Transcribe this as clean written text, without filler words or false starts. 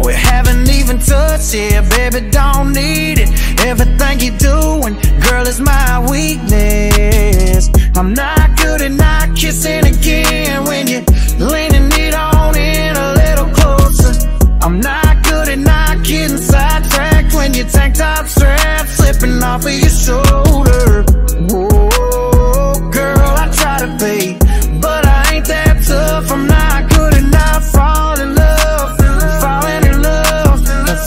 we haven't even touched it. Baby, don't need it. Everything you're doing, girl, is my weakness. I'm not good at not kissing again when you're leaning it on in a little closer. I'm not good at not getting sidetracked when your tank top strap slipping off of your shoulder. Whoa.